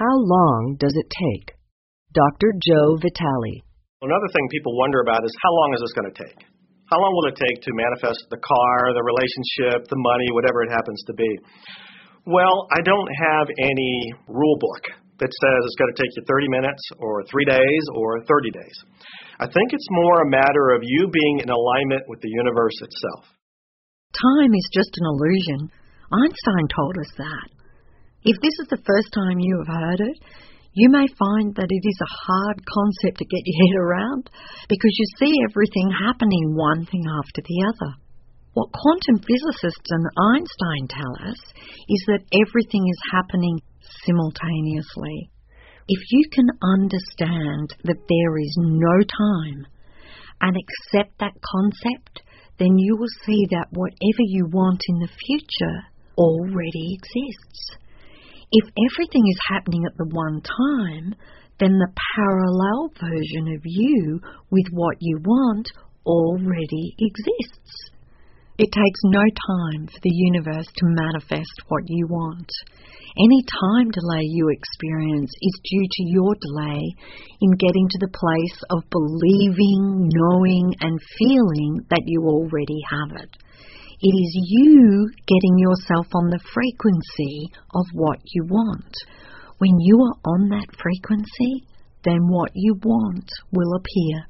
How long does it take? Dr. Joe Vitale. Another thing people wonder about is how long is this going to take? How long will it take to manifest the car, the relationship, the money, whatever it happens to be? Well, I don't have any rule book that says it's going to take you 30 minutes or 3 days or 30 days. I think it's more a matter of you being in alignment with the universe itself. Time is just an illusion. Einstein told us that. If this is the first time you have heard it, you may find that it is a hard concept to get your head around because you see everything happening one thing after the other. What quantum physicists and Einstein tell us is that everything is happening simultaneously. If you can understand that there is no time and accept that concept, then you will see that whatever you want in the future already exists. If everything is happening at the one time, then the parallel version of you with what you want already exists. It takes no time for the universe to manifest what you want. Any time delay you experience is due to your delay in getting to the place of believing, knowing, and feeling that you already have it. It is you getting yourself on the frequency of what you want. When you are on that frequency, then what you want will appear.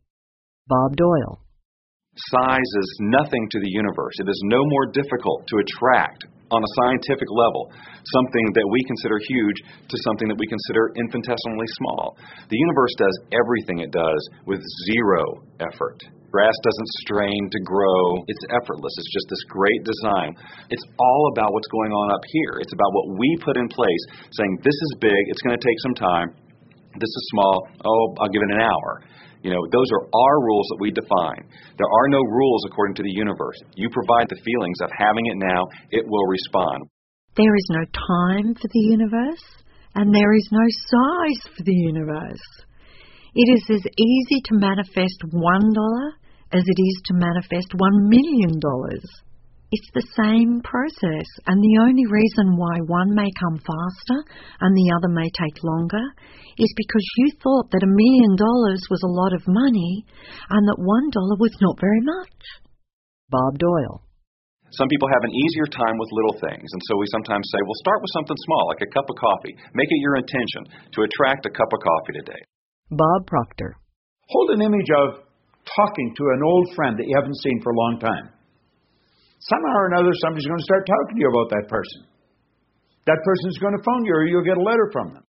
Bob Doyle. Size is nothing to the universe. It is no more difficult to attract on a scientific level something that we consider huge to something that we consider infinitesimally small. The universe does everything it does with zero effort. Grass doesn't strain to grow. It's effortless. It's just this great design. It's all about what's going on up here. It's about what we put in place, saying this is big, it's going to take some time. This is small, I'll give it an hour. Those are our rules that we define. There are no rules according to the universe. You provide the feelings of having it now, it will respond. There is no time for the universe, and there is no size for the universe. It is as easy to manifest $1 as it is to manifest $1 million. It's the same process, and the only reason why one may come faster and the other may take longer is because you thought that $1 million was a lot of money and that $1 was not very much. Bob Doyle. Some people have an easier time with little things, and so we sometimes say, well, start with something small, like a cup of coffee. Make it your intention to attract a cup of coffee today. Bob Proctor. Hold an image of talking to an old friend that you haven't seen for a long time. Somehow or another, somebody's going to start talking to you about that person. That person's going to phone you, or you'll get a letter from them.